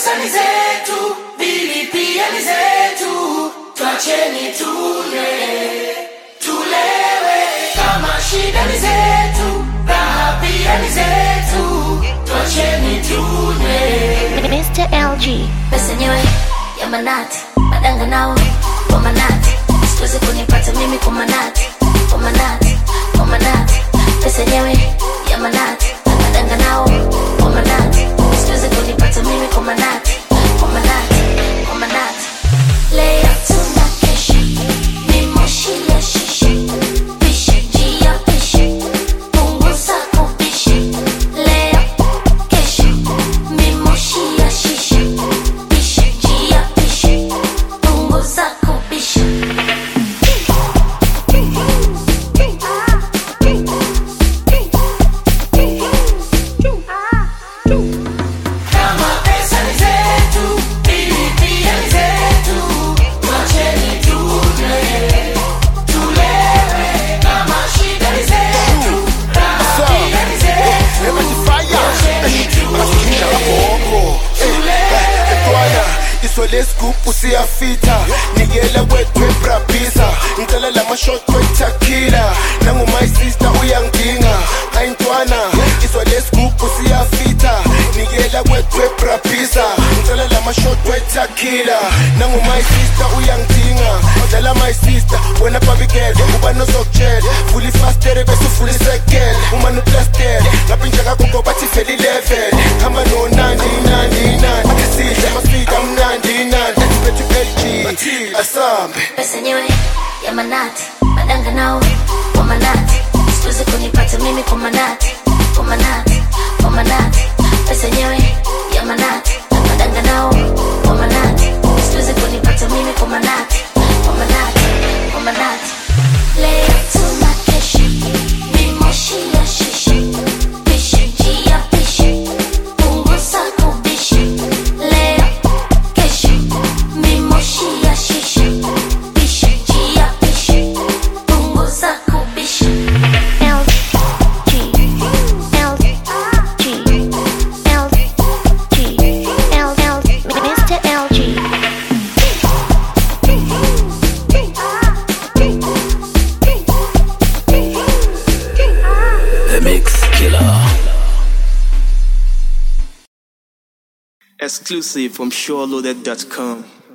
pesa ni zetu, bili pia ni zetu. Tuacheni tunywe, tulewe. Kama shida ni zetu, raha pia ni zetu. Tuacheni tunywe. Mr. LG. Pesa nyewe ya manati, madanga nao kwa manati. Siwezi kunipata mimi kwa manati, kwa manati, kwa manati. Pesa nyewe ya manati, madanga nao kwa manati. Siwezi kunipata mimi kwa manati, kwa manati, kwa manati. Leo tunakesha, ni moshi ya shisha. Pisha njia pisha, punguza kupisha. Leo kesha, ni moshi ya shisha. Pisha njia pisha, punguza kupisha. Kama pesa ni zetu, bili pia ni zetu. Tuacheni tunywe, tulewe. Kama shida ni zetu, raha pia ni zetu. Tuacheni tunywe, tulewe. Iswele scoop usiyafita Nigela wetwe brabisa Ntala la mashot wetakila Nangu my sister uyangdinga Haintwana Iswele scoop usiyafita Nigela wetwe brabisa Ntala la mashot wetakila Nangu my sister uyangdinga Ntala my sister Wena babigel Ubano sokchel Fully faster besu fully second Umanu plaster Ngapinjaga koko bati feli level Kama no nandi Akasija masika mnandi Pesa nyewe ya manati, madanga nao kwa manati. Siwezi kunipata mimi kwa manati, kwa manati, kwa manati. Pesa nyewe ya manati, madanga nao kwa manati. Siwezi kunipata mimi kwa manati, kwa manati, kwa manati. Leo tunakesha, ni moshi ya shisha. Pisha njia pisha, punguza kubisha. Leo kesha, ni moshi ya shisha. Pisha njia pisha, punguza kubisha. Mr. LG. The Mix Killer. Exclusive from SureLoaded.com.